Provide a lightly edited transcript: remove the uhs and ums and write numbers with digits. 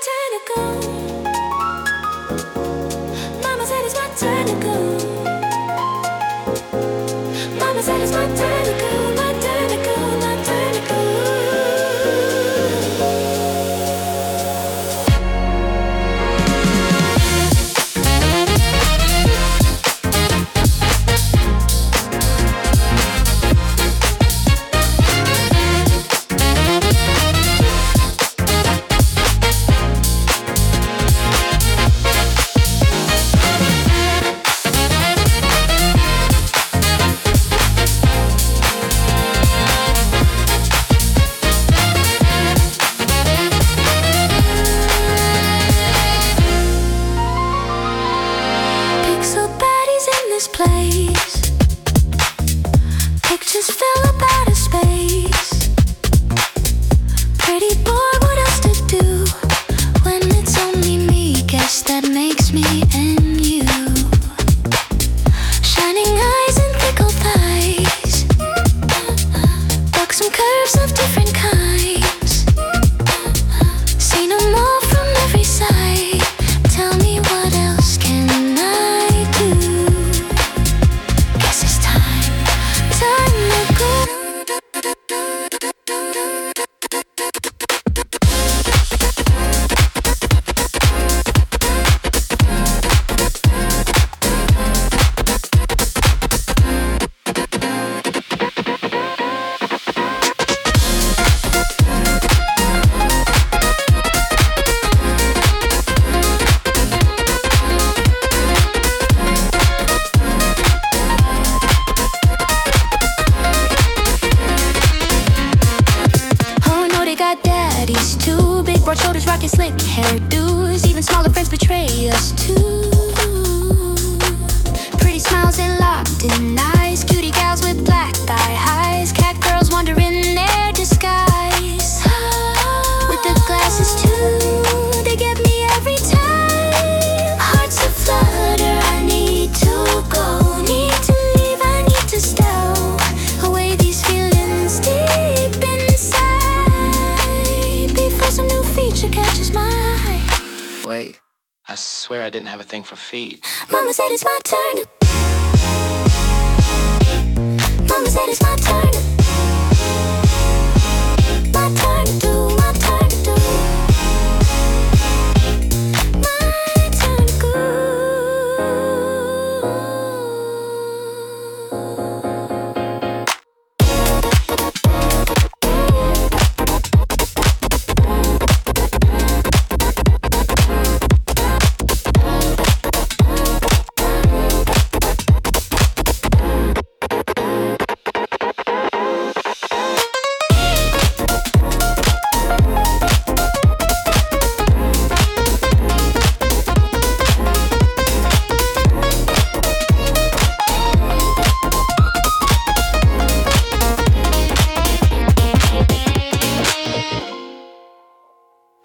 turn to go. Mama said it's my turn to go. Mama said it's my turn to go, my turn to go, my turn to go. Place. Pictures fill up outer space. Pretty boy, what else to do when it's only me? Guess that makes me and you. Shining eyes and pickled thighs. Buxom curves of different kinds. Seen them all from every side. Tell me what else can I do? Daddies too, big broad shoulders, rocking slick hairdos. Even smaller friends betray us too. Pretty smiles and locked-in eyes. Cutie gals with black thigh highs. Cat girls wander in their disguise. With the glasses too, they get me every time. Hearts aflutter, I need to go. Need to leave, I need to stow away these feelings deep inside. Some new feature catches my eye. Wait, I swear I didn't have a thing for feet. Mama said it's my turn. Mama said it's my turn.